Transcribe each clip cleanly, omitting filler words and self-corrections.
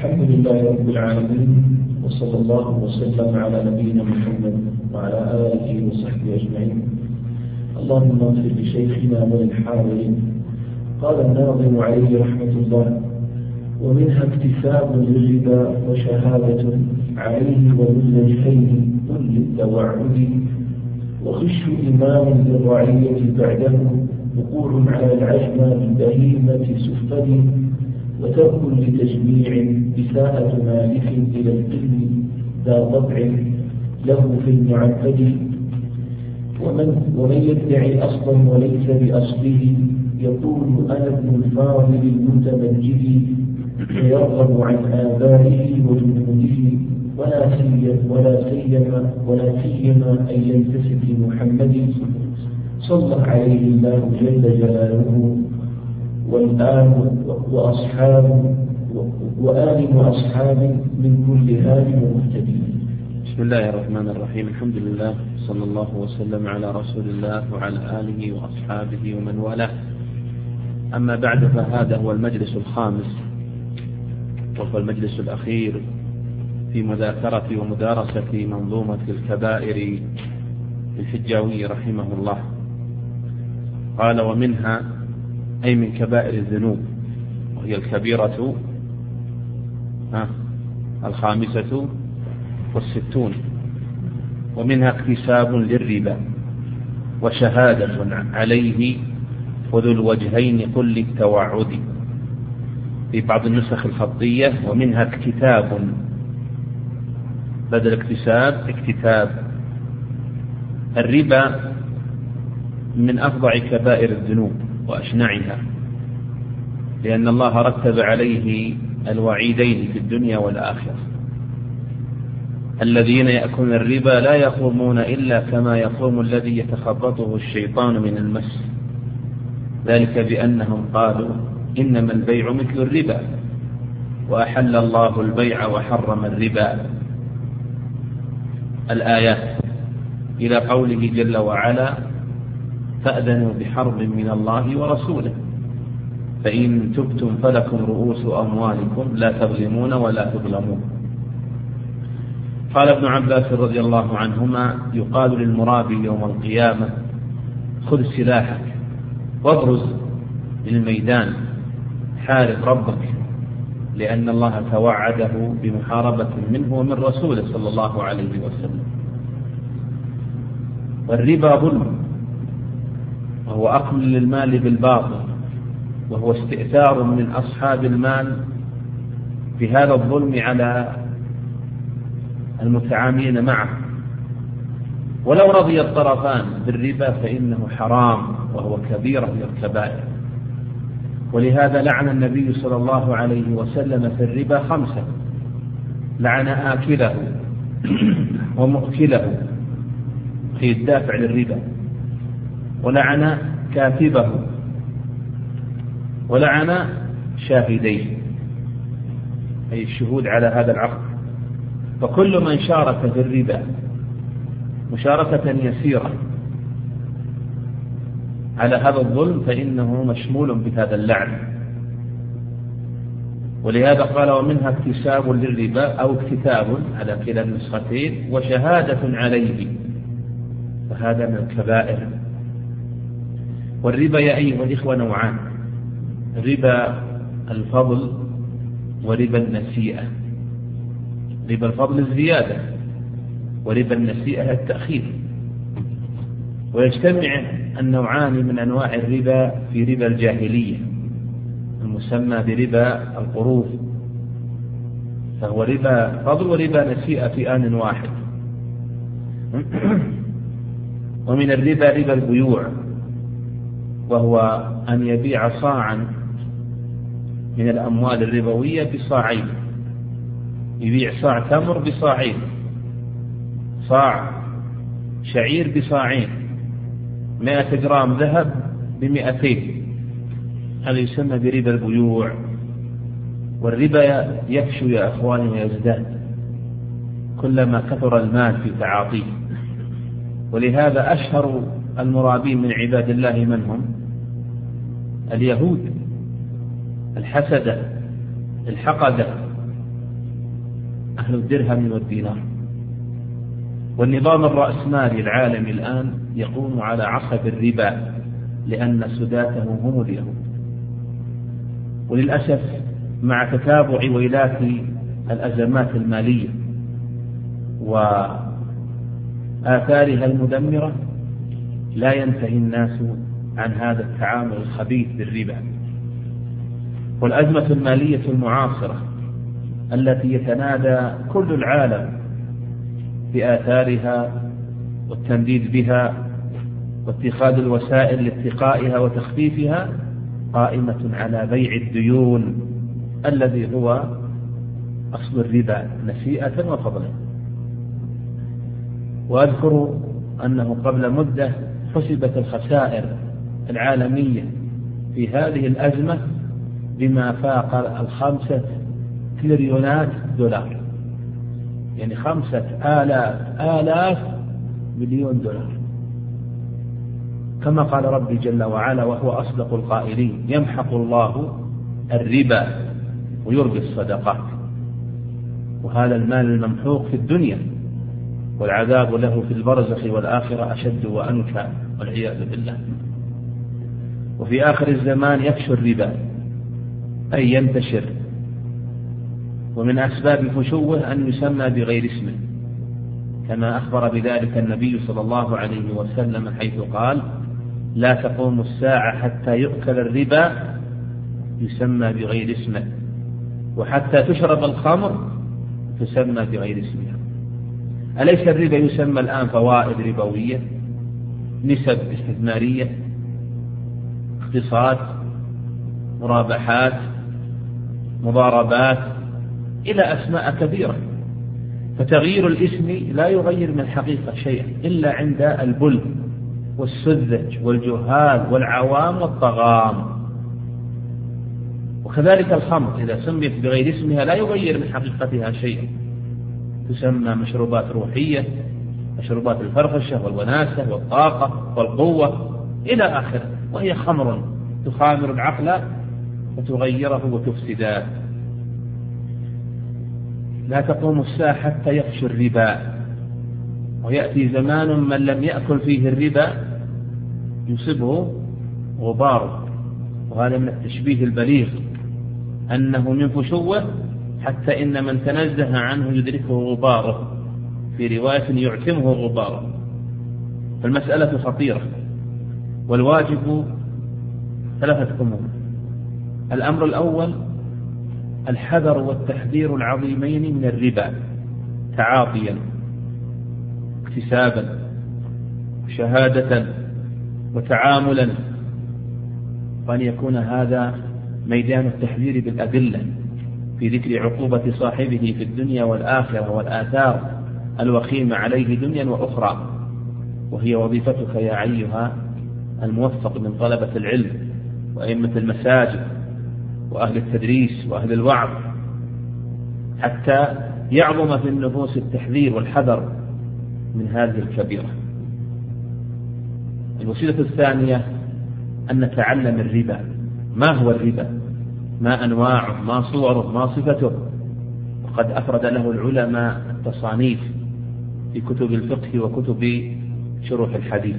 الحمد لله رب العالمين، وصلى الله وسلم على نبينا محمد وعلى آله وصحبه أجمعين. اللهم اغفر لشيخنا وللحاضرين. قال الناظم عليه رحمة الله: ومنها اكتساب للربا وشهادة عليه وبالوجهين كل التوعد، وخش إمام للرعية بعده وقوع على العجمى بالبهيمة سفد، وترك لتجميع إساءة مالك إلى القلم ذا طبع له في المعبد. ومن يدعي أصلا وليس بأصله يقول أنا ابن الفاضل المتمجد، ويرغب عن آبائه وجنوده ولا سيما أن ينتسب لمحمد صلى عليه الله جل جلاله وآل وأصحابه من كل هاد ومهتدي. بسم الله الرحمن الرحيم. الحمد لله، صلى الله وسلم على رسول الله وعلى آله وأصحابه ومن والاه. أما بعد، فهذا هو المجلس الخامس وهو المجلس الأخير في مذاكرة ومدارسة منظومة الكبائر للحجاوي رحمه الله. قال: ومنها، أي من كبائر الذنوب، وهي الكبيرة 65. ومنها اكتساب للربا وشهادة عليه وذو الوجهين قل التوعد. في بعض النسخ الخطية ومنها اكتتاب، بدل اكتتاب. الربا من أفظع كبائر الذنوب وأشنعها، لأن الله رتب عليه الوعيدين في الدنيا والآخرة. الذين يأكلون الربا لا يقومون إلا كما يقوم الذي يتخبطه الشيطان من المس، ذلك بأنهم قالوا إنما البيع مثل الربا وأحل الله البيع وحرم الربا. الآيات إلى قوله جل وعلا: فأذنوا بحرب من الله ورسوله فإن تبتم فلكم رؤوس أموالكم لا تظلمون ولا تظلمون. قال ابن عباس رضي الله عنهما: يقال للمرابي يوم القيامة: خذ سلاحك وابرز للميدان، حارب ربك، لأن الله توعده بمحاربة منه ومن رسوله صلى الله عليه وسلم. والربا ظلم، وهو أكل للمال بالباطل، وهو استئثار من أصحاب المال بهذا الظلم على المتعاملين معه. ولو رضي الطرفان بالربا فإنه حرام، وهو كبيرة من الكبائر. ولهذا لعن النبي صلى الله عليه وسلم في الربا 5: لعن آكله ومؤكله، في الدافع للربا، ولعن كاتبه، ولعن شاهديه، أي الشهود على هذا العقد. فكل من شارك في الربا مشاركة يسيرة على هذا الظلم فإنه مشمول بهذا اللعن. ولهذا قال: ومنها اكتساب للربا أو اكتتاب على كلا النسختين وشهادة عليه، فهذا من الكبائر. والربا يا أيها الإخوة نوعان: ربا الفضل وربا النسيئة. ربا الفضل الزيادة، وربا النسيئة التأخير. ويجتمع النوعان من أنواع الربا في ربا الجاهلية المسمى بربا القروض، فهو ربا فضل وربا نسيئة في آن واحد. ومن الربا ربا البيوع، وهو أن يبيع صاعا من الأموال الربوية بصاعين، يبيع صاع تمر بصاعين، صاع شعير بصاعين، 100 جرام ذهب ب200. هذا يسمى بربا البيوع. والربا يفشو يا أخواني ويزداد كلما كثر المال في تعاطيه. ولهذا أشهر المرابين من عباد الله من هم؟ اليهود الحسدة الحقدة أهل الدرهم والدينار. والنظام الرأسمالي العالمي الآن يقوم على عصب الربا لأن سداته هم اليهود. وللأسف مع تتابع ويلات الأزمات المالية وآثارها المدمرة لا ينتهي الناس عن هذا التعامل الخبيث بالربا. والأزمة المالية المعاصرة التي يتنادى كل العالم بآثارها والتنديد بها واتخاذ الوسائل لاتقائها وتخفيفها قائمة على بيع الديون الذي هو أصل الربا نسيئة وفضلا. وأذكر أنه قبل مدة حسبت الخسائر العالمية في هذه الأزمة بما فاق 5 تريليونات دولار، يعني 5,000 مليون دولار، كما قال ربي جل وعلا وهو أصدق القائلين: يمحق الله الربا ويربي الصدقات. وهذا المال الممحوق في الدنيا، والعذاب له في البرزخ والآخرة أشد وأنكى والعياذ بالله. وفي آخر الزمان يفشو الربا أي ينتشر، ومن أسباب فشوه أن يسمى بغير اسمه، كما أخبر بذلك النبي صلى الله عليه وسلم حيث قال: لا تقوم الساعة حتى يؤكل الربا يسمى بغير اسمه، وحتى تشرب الخمر تسمى بغير اسمها. أليس الربا يسمى الآن فوائد ربوية، نسب استثمارية، اقتصاد، مرابحات، مضاربات، إلى أسماء كبيرة؟ فتغيير الاسم لا يغير من الحقيقة شيئا إلا عند البل والسذج والجهال والعوام والطغام. وكذلك الخمر إذا سميت بغير اسمها لا يغير من حقيقتها شيئا، تسمى مشروبات روحية، مشروبات الفرفشة والوناسة والطاقة والقوة إلى آخره، وهي خمر تخامر العقل وتغيره وتفسده. لا تقوم الساعة حتى يفشو الربا، ويأتي زمان من لم يأكل فيه الربا يصيبه غباره. وهذا من التشبيه البليغ أنه من فشوه حتى إن من تنزه عنه يدركه غباره، في رواية يعتمه غباره. فالمسألة خطيرة، والواجب 3 أمور. الأمر الأول الحذر والتحذير العظيمين من الربا تعاطيا، اكتسابا، شهادة، وتعاملا، وأن يكون هذا ميدان التحذير بالأدلة في ذكر عقوبة صاحبه في الدنيا والآخرة والآثار الوخيمة عليه دنيا وأخرى. وهي وظيفتك يا أيها الموفق من طلبة العلم وأئمة المساجد وأهل التدريس وأهل الوعظ، حتى يعظم في النفوس التحذير والحذر من هذه الكبيرة. الوسيلة الثانية أن نتعلم الربا، ما هو الربا، ما أنواعه، ما صوره، ما صفته. وقد أفرد له العلماء التصانيف في كتب الفقه وكتب شروح الحديث،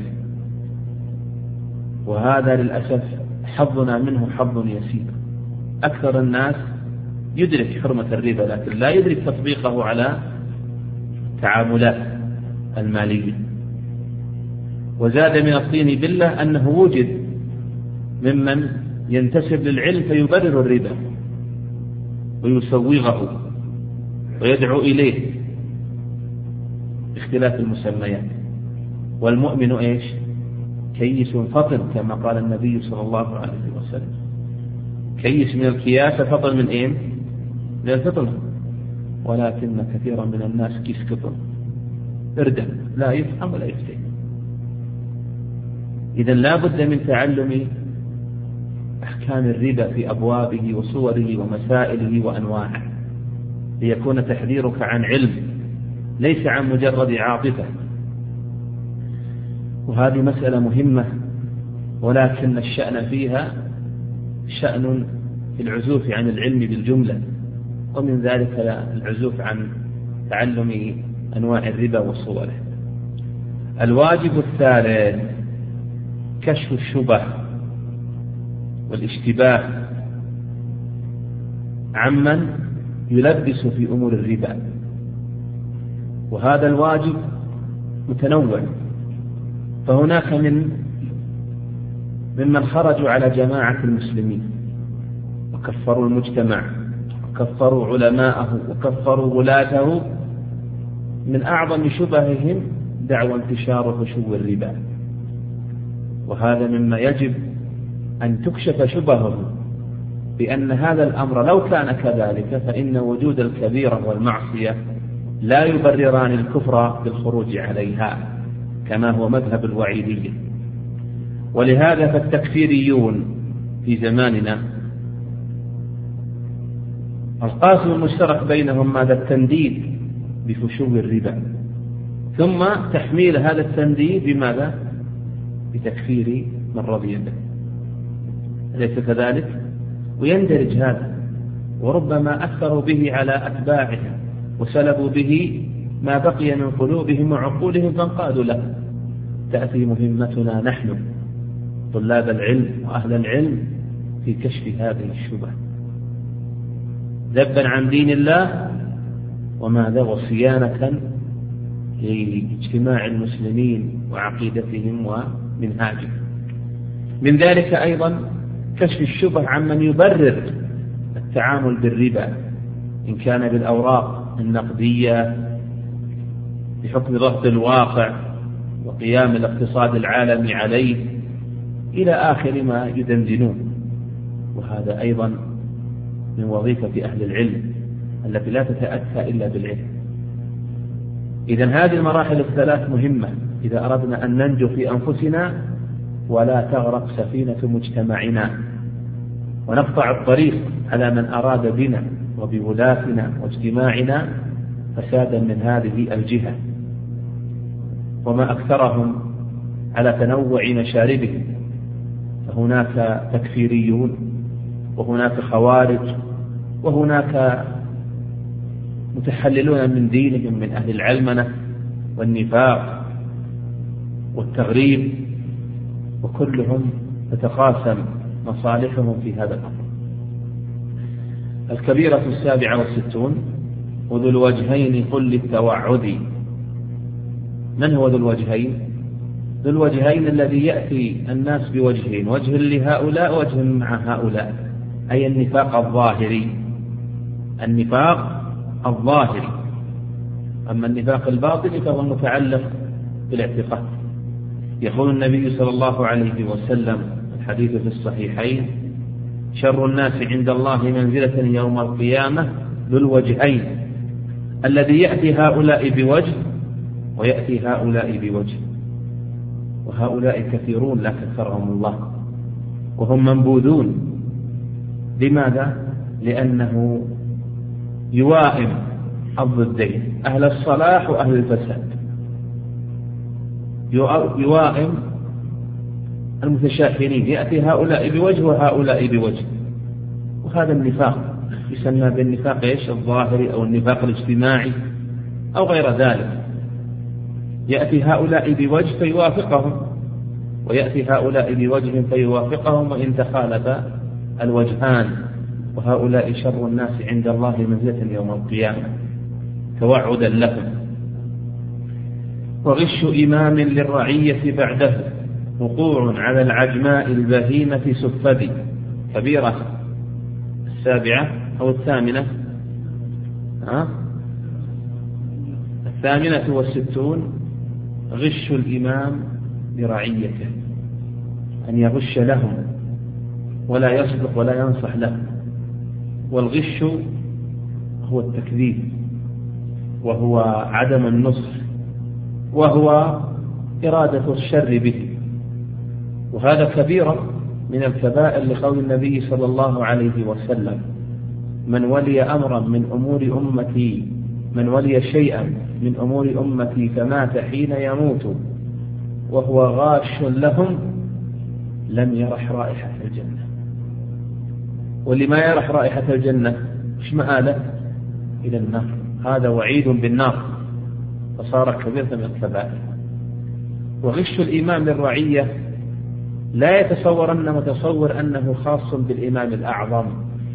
وهذا للأسف حظنا منه حظ يسير. أكثر الناس يدرك حرمة الربا لكن لا يدرك تطبيقه على التعاملات المالية. وزاد من الطين بالله أنه وجد ممن ينتسب للعلم فيبرر الربا ويسوغه ويدعو إليه باختلاف المسميات. والمؤمن إيش؟ كيس فطن، كما قال النبي صلى الله عليه وسلم: كيس من الكياس فطن من إيه؟ من الفطن. ولكن كثيرا من الناس كيس فطن إردم، لا يفهم ولا يفتهم. إذن لا بد من تعلم أحكام الربا في أبوابه وصوره ومسائله وأنواعه، ليكون تحذيرك عن علم ليس عن مجرد عاطفة. وهذه مسألة مهمة، ولكن الشأن فيها شأن العزوف عن العلم بالجملة، ومن ذلك العزوف عن تعلم أنواع الربا وصوره. الواجب الثالث كشف الشبه والاشتباه عمن يلبس في أمور الربا، وهذا الواجب متنوع. فهناك ممن خرجوا على جماعة المسلمين وكفروا المجتمع وكفروا علماءه وكفروا ولاته، من أعظم شبههم دعوى انتشار فشو الربا، وهذا مما يجب أن تكشف شبهه، بأن هذا الأمر لو كان كذلك فإن وجود الكبيرة والمعصية لا يبرران الكفر بالخروج عليها كما هو مذهب الوعيدية. ولهذا فالتكفيريون في زماننا القاسم المشترك بينهم ماذا؟ التنديد بفشو الربا، ثم تحميل هذا التنديد بماذا؟ بتكفير من رضي به، أليس كذلك؟ ويندرج هذا، وربما أثروا به على أتباعهم وسلبوا به ما بقي من قلوبهم وعقولهم فانقادوا له. تأتي مهمتنا نحن طلاب العلم وأهل العلم في كشف هذه الشبه ذبا عن دين الله وماذا؟ وصيانة لاجتماع المسلمين وعقيدتهم ومنهاجهم. من ذلك أيضا كشف الشبه عمن يبرر التعامل بالربا، إن كان بالأوراق النقدية بحكم ضغط الواقع وقيام الاقتصاد العالمي عليه إلى آخر ما يدندنون، وهذا أيضا من وظيفة أهل العلم التي لا تتأتى إلا بالعلم. إذن هذه المراحل الثلاث مهمة إذا أردنا أن ننجو في أنفسنا ولا تغرق سفينة مجتمعنا، ونقطع الطريق على من أراد بنا وبولاتنا واجتماعنا فسادا من هذه الجهة. وما أكثرهم على تنوع مشاربهم، فهناك تكفيريون وهناك خوارج وهناك متحللون من دينهم من أهل العلمنة والنفاق والتغريب، وكلهم تتقاسم مصالحهم في هذا الأمر. الكبيرة 67 وذو الوجهين قل للتوعد. من هو ذو الوجهين؟ ذو الوجهين الذي يأتي الناس بوجهين، وجه لهؤلاء وجه مع هؤلاء، أي النفاق الظاهري. النفاق الظاهري، أما النفاق الباطني فهو متعلق بالاعتقاد. يقول النبي صلى الله عليه وسلم الحديث في الصحيحين: شر الناس عند الله منزلة يوم القيامة ذو الوجهين، الذي يأتي هؤلاء بوجه ويأتي هؤلاء بوجه. وهؤلاء كثيرون لا كثرهم الله، وهم منبوذون. لماذا؟ لأنه يوائم الضدين، أهل الصلاح وأهل الفساد، يوائم المتشاحنين، يأتي هؤلاء بوجه وهؤلاء بوجه. وهذا النفاق يسمى بالنفاق إيش؟ الظاهري أو النفاق الاجتماعي أو غير ذلك. يأتي هؤلاء بوجه فيوافقهم، ويأتي هؤلاء بوجه فيوافقهم، وإن تخالف الوجهان. وهؤلاء شر الناس عند الله منزلة يوم القيامة توعدا لهم. وغش إمام للرعية بعده وقوع على العجماء البهيمة سفدي. كبيرة 7 أو 8 68 غش الإمام لرعيته، أن يغش لهم ولا يصدق ولا ينصح لهم. والغش هو التكذيب، وهو عدم النصح، وهو إرادة الشر به. وهذا كبيرة من الكبائر لقول النبي صلى الله عليه وسلم: من ولي أمرا من أمور أمتي، من ولي شيئا من أمور أمتي فمات حين يموت وهو غاش لهم لم يرح رائحة الجنة. واللي ما يرح رائحة الجنة إيش مآله؟ إلى النار هذا وعيد بالنار فصار كبيرة من الكبائر. وغش الإمام للرعية لا يتصورن متصور أنه خاص بالإمام الأعظم.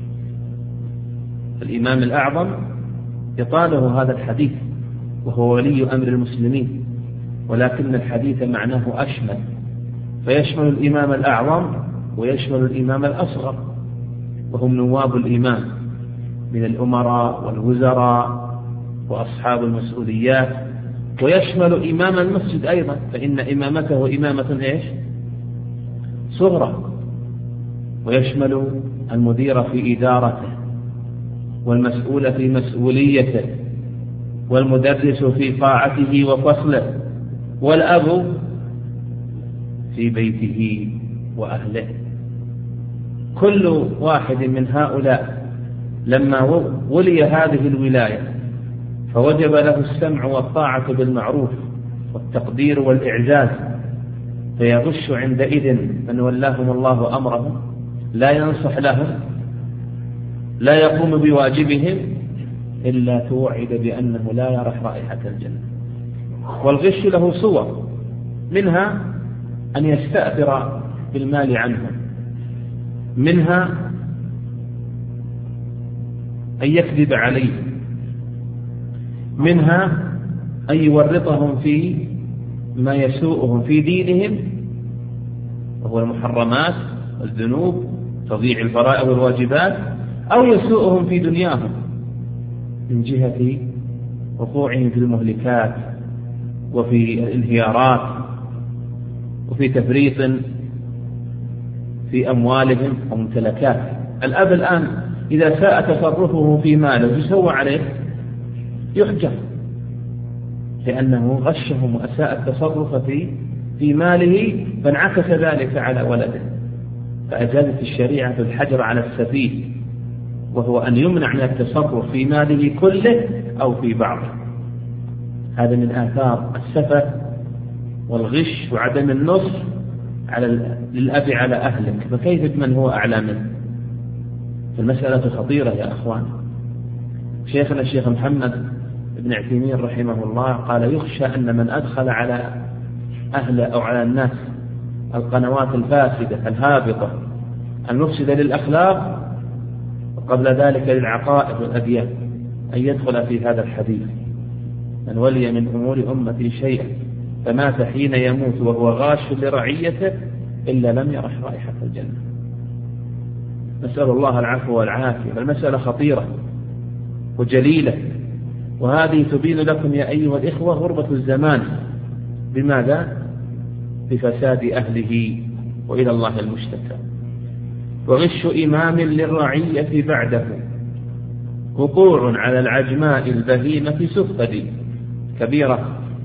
الإمام الأعظم يطاله هذا الحديث وهو ولي أمر المسلمين، ولكن الحديث معناه أشمل، فيشمل الإمام الأعظم ويشمل الإمام الأصغر وهم نواب الإمام من الأمراء والوزراء وأصحاب المسؤوليات، ويشمل إمام المسجد أيضا، فإن إمامته إمامة إيش؟ صغرى، ويشمل المدير في إدارته والمسؤول في مسؤوليته والمدرس في طاعته وفصله والأب في بيته وأهله. كل واحد من هؤلاء لما ولي هذه الولاية فوجب له السمع والطاعة بالمعروف والتقدير والإعزاز، فيغش عندئذ من ولاهم الله أمرهم، لا ينصح لهم، لا يقوم بواجبهم إلا توعد بأنه لا يرح رائحة الجنة. والغش له صور، منها أن يستأثر بالمال عنهم، منها أن يكذب عليهم، منها أن يورطهم في ما يسوءهم في دينهم وهو المحرمات والذنوب تضييع الفرائض والواجبات، أو يسوءهم في دنياهم من جهة وقوعهم في المهلكات وفي الانهيارات وفي تفريط في أموالهم وممتلكات. الأب الآن إذا ساء تصرفه في ماله يسوى عليه، يحجر، لأنه غشهم وأساء التصرف في ماله فانعكس ذلك على ولده. فأجازت الشريعة الحجر على السفيه، وهو أن يمنع من التصرف في ماله كله أو في بعضه. هذا من آثار السفه والغش وعدم النصر للأب على أهلك، فكيف بمن هو أعلى منه؟ المسألة خطيرة يا أخوان. شيخنا الشيخ محمد بن عثيمين رحمه الله قال: يخشى أن من أدخل على أهل أو على الناس القنوات الفاسدة الهابطة المفسدة للأخلاق وقبل ذلك للعقائد والأديان أن يدخل في هذا الحديث: من ولي من أمور أمتي شيئا فمات حين يموت وهو غاش لرعيته إلا لم يرح رائحة الجنة. نسأل الله العفو والعافية. المسألة خطيرة وجليلة، وهذه تبين لكم يا أيها الإخوة غربة الزمان. بماذا؟ بفساد أهله، وإلى الله المشتكى. وغش إمام للرعية بعده وقوع على العجماء البهيمة سفدي. كبيرة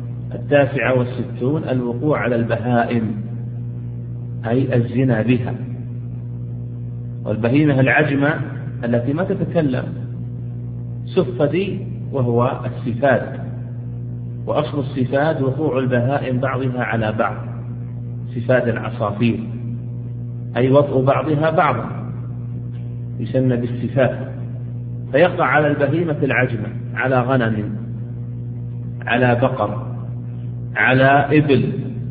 69 الوقوع على البهائم، أي الزنا بها. والبهيمة العجمة التي ما تتكلم، سفدي وهو السفاد، وأصل السفاد وقوع البهائم بعضها على بعض، سفاد العصافير، أي وطء بعضها بعضا، يسمى بالسفاد. فيقع على البهيمة العجمة، على غنم، على بقر، على إبل،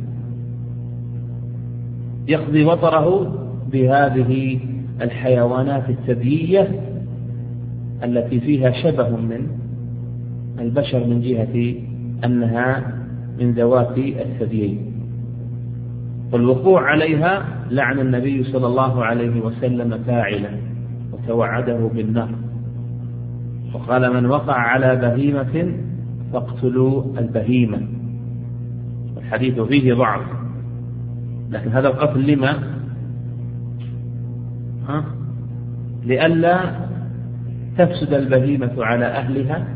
يقضي وطره بهذه الحيوانات الثديية التي فيها شبه من البشر من جهة أنها من ذوات الثديين. والوقوع عليها لعن النبي صلى الله عليه وسلم فاعلا وتوعده بالنار، وقال: من وقع على بهيمة فاقتلوا البهيمة. الحديث فيه ضعف، لكن هذا القتل لما؟ لئلا تفسد البهيمة على أهلها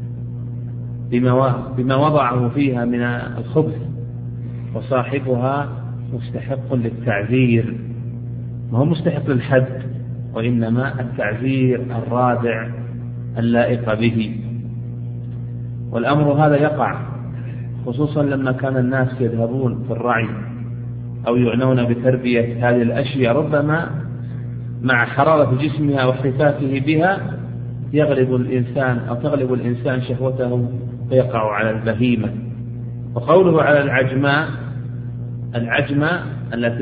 بما وضعه فيها من الخبث، وصاحبها مستحق للتعذير، ما هو مستحق للحد، وإنما التعذير الرادع اللائق به. والأمر هذا يقع خصوصا لما كان الناس يذهبون في الرعي أو يعنون بتربية هذه الأشياء، ربما مع حرارة جسمها واحتكاكه بها تغلب الإنسان شهوته فيقع على البهيمة. وقوله على العجماء التي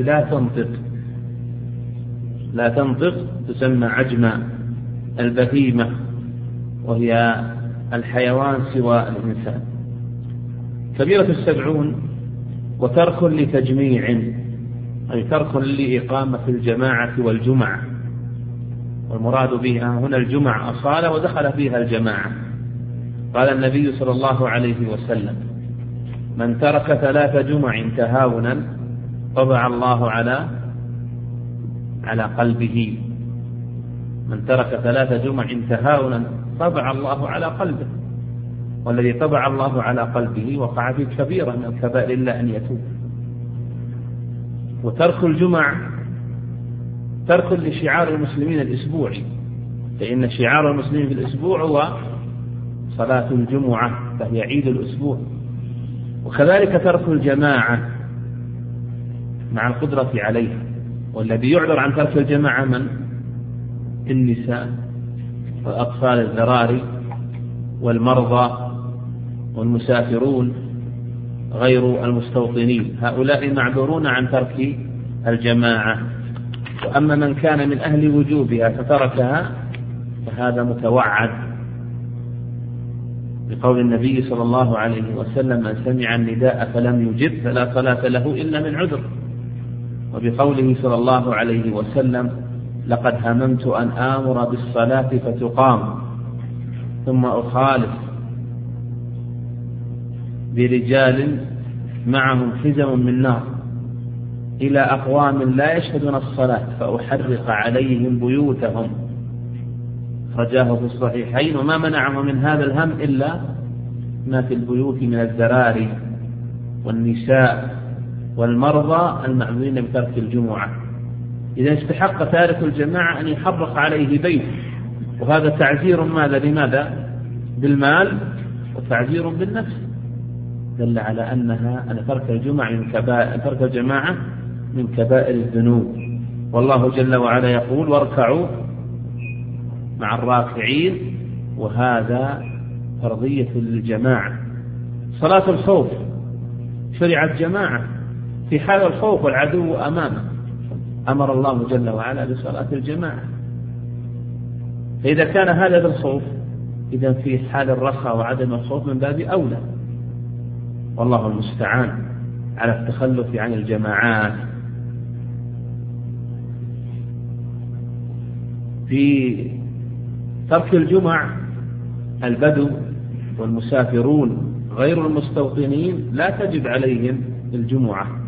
لا تنطق تسمى عجماء. البهيمة وهي الحيوان سوى الإنسان. كبيرة 70 وترك لتجميع، أي ترك لإقامة الجماعة والجمعة، والمراد بها هنا الجمعة أصالة ودخل فيها الجماعة. قال النبي صلى الله عليه وسلم: من ترك 3 جمع تهاونا طبع الله على قلبه. من ترك 3 جمع تهاونا طبع الله على قلبه، والذي طبع الله على قلبه وقع في كبيرة من الكبائر إلا أن يتوب. وترك الجمع ترك لشعار المسلمين الأسبوعي، فإن شعار المسلمين في الأسبوع هو صلاة الجمعة، فهي عيد الأسبوع. وكذلك ترك الجماعة مع القدرة عليها، والذي يعذر عن ترك الجماعة من؟ النساء والأطفال الذراري والمرضى والمسافرون غير المستوطنين، هؤلاء معذورون عن ترك الجماعة. وأما من كان من أهل وجوبها فتركها فهذا متوعد، بقول النبي صلى الله عليه وسلم: من سمع النداء فلم يجب فلا صلاة له إلا من عذر. وبقوله صلى الله عليه وسلم: لقد هممت أن آمر بالصلاة فتقام ثم أخالف برجال معهم حزم من نار إلى أقوام لا يشهدون الصلاة فأحرق عليهم بيوتهم. رجاه في الصحيحين: وما منعهم من هذا الهم إلا ما في البيوت من الذراري والنساء والمرضى المعذورين بترك الجمعة. إذا استحق تارك الجماعة أن يحرق عليه بيت، وهذا تعزير لماذا؟ بالمال وتعزير بالنفس. دل على أن ترك الجماعة من كبائر الذنوب. والله جل وعلا يقول: واركعوا مع الراكعين، وهذا فرضية للجماعة. صلاة الخوف شرعت جماعة في حال الخوف والعدو أمامه، أمر الله جل وعلا بصلاة الجماعة. فإذا كان هذا بالخوف، إذا في حال الرخاء وعدم الخوف من باب أولى. والله المستعان على التخلف عن الجماعات. في ترك الجمع البدو والمسافرون غير المستوطنين لا تجب عليهم الجمعة،